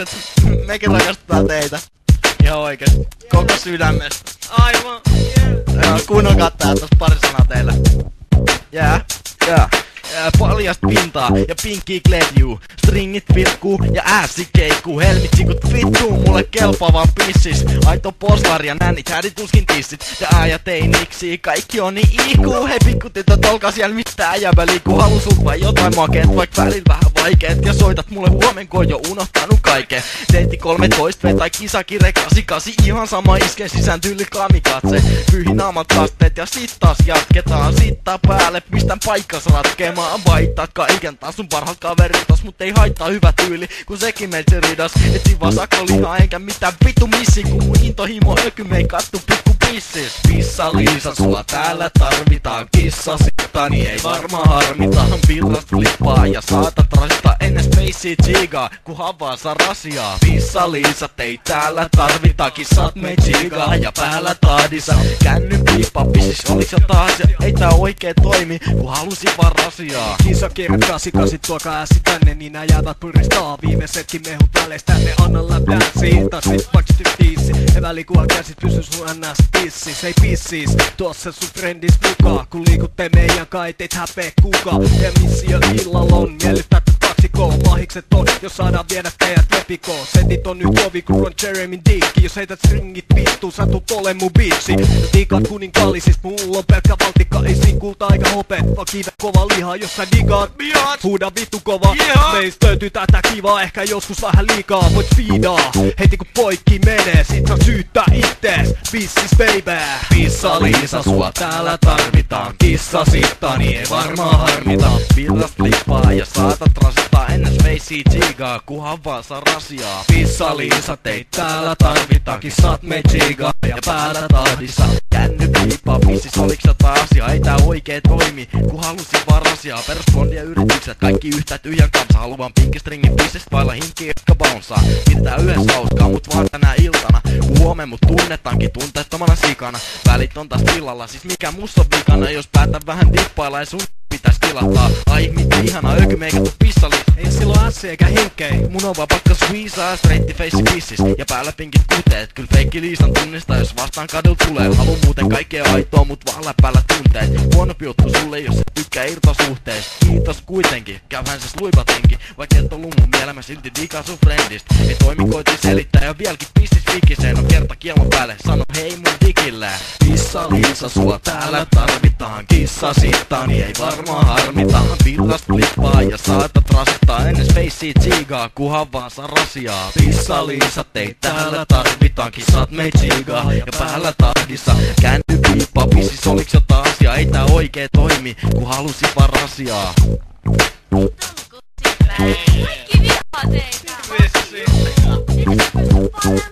kiitokset. Mekin rakastetaan teitä. Ihan oikeesti. Koko sydämestä. Aivan. Yeah. Kuunnelkaa tää tossa pari sanaa teille. Paljasta pintaa ja pinkkiä kledjuu. Stringit virkkuu ja ääsi keikkuu. Helmitsikut vittuu mulle kelpaavaan pissis. Aito poslari ja nännit hädituskin tissit. Ja äijä teiniksi, kaikki on niin ihkuu. Hei pikkutytöt, olkaa siellä mistä äijäbä liikkuu. Haluu sulta vai jotain makeet, vaik välillä vähän vaikeet. Ja soitat mulle huomen, kun jo unohtanut kaiken. Deitti 13 V tai kisakire 88. Ihan sama isken sisään tyyli kamikatse. Pyyhin naamat kasteet ja sit taas jatketaan. Sittaa päälle, pistän paikkas ratkemaan. Vaittaa kaiken taas sun parhaat kaveritas, mut ei haittaa hyvä tyyli, kun sekin meiltä ridas. Etsin vaan sakolihaa enkä mitään vittu missi, kun mun intohimo öky mei kattu pikku pissis. Pissa Liisa, sua täällä tarvitaan. Kissa sittani ei varmaan harmita. Virrast flippaa ja saatat rasittaa ennen spacea chigaa, kun havaa saa rasiaa. Pissa Liisa, tei täällä tarvitaan. Kissat mei chigaa ja päällä taadissa. Kännyn piippa pissis, oliks jotain asia? Ei tää oikee toimi, kun halusin vaan rasiaa. Kisakirjat 88, tuokaa ässi tänne, niin nää jäävät puristaa. Viimeisetkin mehut väleis tänne, anna läpdänssi. Tassit paksti tiissi, ja välikuva käsit pysy sun ns pissis. Ei pissis, tuossa sun frendis mukaan. Kun liikutte meidän kai, et et häpeä kuka. Ja missio illalla on miellyttää taksikoon. Mahikset on, jos saadaan viedä teidät lepikoon. Setit on nyt kovi, kun on Jeremy Dickki. Jos heität stringit vittu, sä tuut ole mun biitsi. Digat kuninkaallisista, mulla on pelkkä valtikka. Ei siinä kulta aika hopet, vaan kiivä kova liha. Jos sä digaat, huuda vittu kova. Meistä löytyy tätä kivaa, ehkä joskus vähän liikaa. Voit fiidaa, heti kun poikki menee. Sit saa syyttää ittees, pissis baby. Pissa Liisa, sua täällä tarvitaan. Kissa sittani ei varmaan harmita. Virrast flippaa ja saatat rasittaa ennen spacea chigaa, kunhan vaan saa rasiaa. Pissa Liisa, teit täällä tarvitaan. Kissat mei chigaa ja päällä tahdissa. Känny piippaa pissis, oliks jotain asiaa? Ei tää oikee toimi, kun halusin vaan rasiaa. Peruskondia yritykset, kaikki yhtä tyhjän kanssa. Haluan pinkistringin pissistä vailla hinkkiä, jotka bounsaa. Pidetään yhdessä hauskaa, mut vaan tänä iltana. Kun huomen mut tunnetaankin tunteettomana sikana. Välit on taas tilalla, siis mikä mus on vikana? Jos päätän vähän dippailla, ei sun pitäis tilahtaa. Ai miten ihana öky meikattu pissali. Ei silloin ässi eikä henkkei. Mun on vaan pakka squeezaa, straighti face pissis. Ja päällä pinkit kuteet, kyl feikki Liisan tunnista. Jos vastaan kadut tulee, haluun muuten kaikkea aitoa, mut vaan läpäällä tunteet. Huonompi juttu sulle, jos et tykkää irtosuhteista. Kiitos kuitenkin, käyhän se sluipatenkin. Vaikka et ollu mun mielä, silti digaa sun friendist. Ei toimi koitin selittää ja vieläkin pistis fikiseen. On kerta kielon päälle, sano hei mun digillä. Pissa Liisa, sua täällä tarvitaan. Kissa sittani ei varmaan harmita. Virrast flippaa ja saatat rasittaa ennen spacea chigaa, kunhan vaan saa rasiaa. Pissa Liisa, teit täällä tarvitaan. Kissat mei chigaa ja päällä tahdissa. Känny piippa pissis, oliks jotain asiaa? Ei tää oikee toimi, kun halusin vaan rasiaa. Kaikki vihaa teitä!